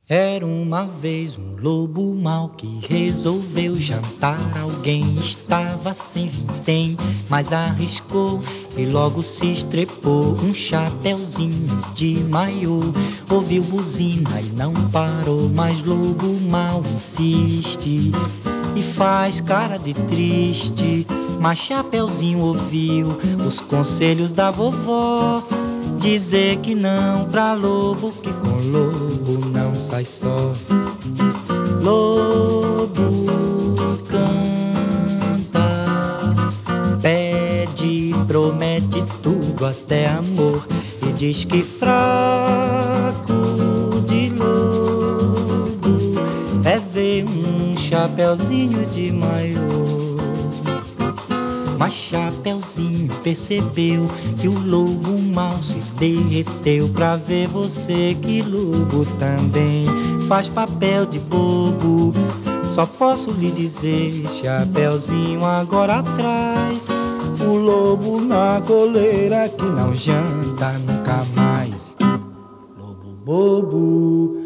Era uma vez um lobo mau que resolveu jantar alguém. Estava sem vintém, mas arriscou e logo se estrepou. Um chapeuzinho de maiô, ouviu buzina e não parou. Mas lobo mau insiste e faz cara de triste. Mas Chapeuzinho ouviu os conselhos da vovó, dizer que não pra lobo, que com lobo não sai só. Lobo canta, pede, promete tudo até amor, e diz que fraco de lobo é ver um chapeuzinho de maiô. Mas Chapeuzinho percebeu que o lobo mau se derreteu. Pra ver você que lobo também faz papel de bobo. Só posso lhe dizer, Chapeuzinho, agora atrás o lobo na coleira que não janta nunca mais. Lobo bobo,